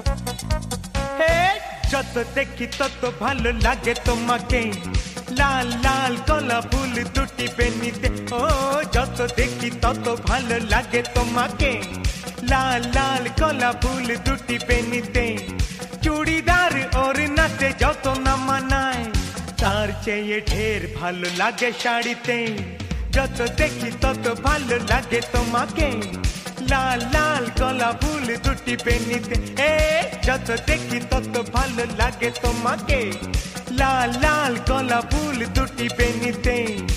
হে যত দেখি তত ভালো লাগে তোমাকে, লাল লাল কলা ফুল দুটি বেনিতে। ও যত দেখি তত ভালো লাগে তোমাকে, লাল লাল কলা ফুল দুটি বেনিতে। চুড়িদার ওর নাতে যত না মানায়, তার চেয়ে ঢের ভালো লাগে শাড়িতে। যত দেখি তত ভালো লাগে তোমাকে, লাল লাল কলা ফুল দুটি বেনিতে। এ যত দেখি তত ভালো লাগে তোমাকে, লাল লাল কলা ফুল দুটি বেনিতে।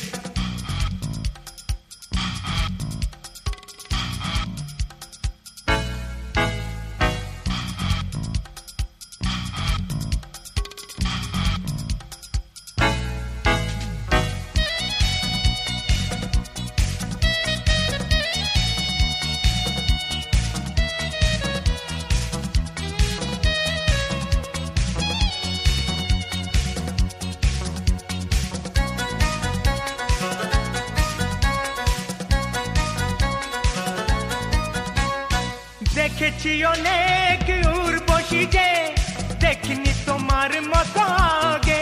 দেখেছি অনেক উর্বশী যে, দেখিনি তোমার মতো আগে।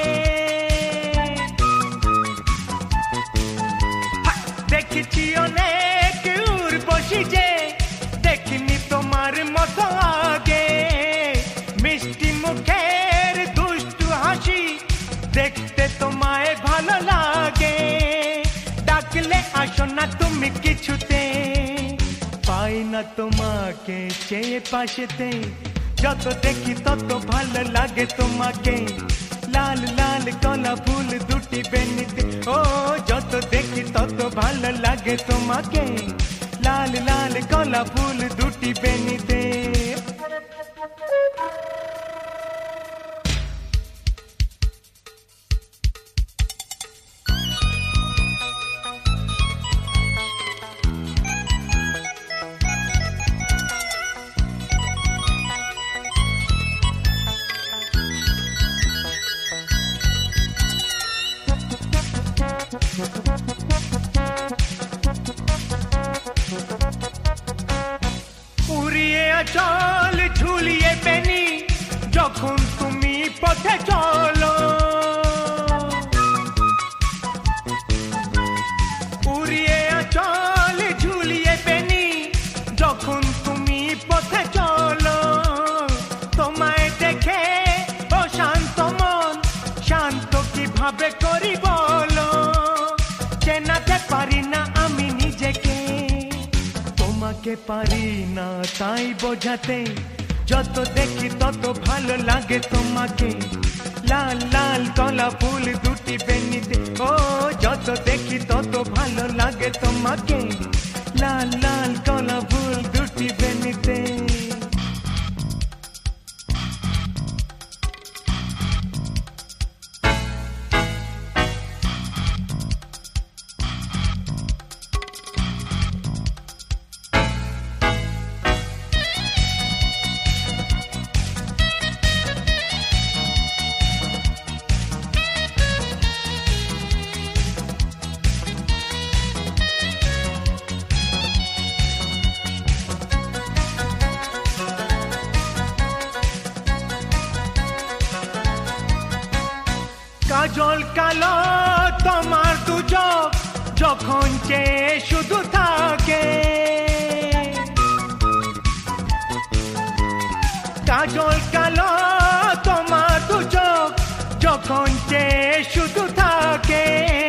দেখেছি অনেক উর্বশী যে, দেখিনি তোমার মতো আগে। মিষ্টি মুখের দুষ্টু হাসি দেখতে তোমায় ভালো লাগে। ডাকলে আসো না তুমি কিছুতে, পাই না তোমাকে চেয়ে পাশেতে। যত দেখি তত ভালো লাগে তোমাকে, লাল লাল কলা ফুল দুটি বেনিতে। ও যত দেখি তত ভালো লাগে তোমাকে, লাল লাল কলা ফুল দুটি বেনিতে। উড়িয়ে আঁচল ঝুলিয়ে বেনি যখন তুমি পথে চলো। উড়িয়ে আঁচল ঝুলিয়ে বেনি যখন তুমি পথে চলো। তোমায় দেখে ও শান্ত মন, শান্ত কিভাবে করি বলো। চেনাতে পারি না আমি নিজেকে, তোমাকে পারি না তাই বোঝাতে। যত দেখি তত ভালো লাগে তোমাকে, লাল লাল কলা ফুল দুটি বেনিতে। ও যত দেখি তত ভালো লাগে তোমাকে, লাল লাল কলা ফুল দুটি বেনিতে। কাজল কালো তোমার দু চোখ যখন চেয়ে শুধু থাকে। কাজল কালো তোমার দু চোখ যখন চেয়ে শুধু থাকে।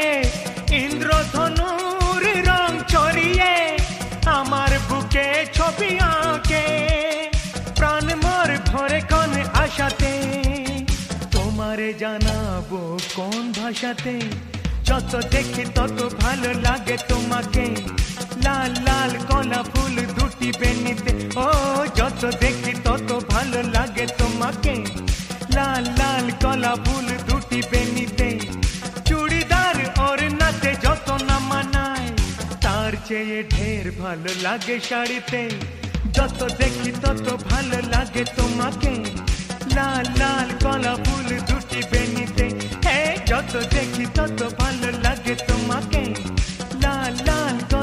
ইন্দ্রধনুর রং ছড়িয়ে আমার বুকে ছবি আঁকে। প্রাণ মোর ভরে কোন আশাতে, তোমারে জানাবো কোন ভাষাতে। যত দেখি তত ভালো লাগে তোমাকে, লাল লাল কলা ফুল দুটি বেনিতে। ও যত দেখি তত ভালো লাগে তোমাকে, লাল লাল কলা ফুল দুটি বেনিতে। চুড়িদার ওর নাতে যত না মানায়, তার চেয়ে ঢের ভালো লাগে শাড়িতে। যত দেখি তত ভালো লাগে তোমাকে, লাল লাল কলা ফুল দুটি বেনিতে। হে যত দেখি তত ভালো লাগে তোমাকে, লাল লাল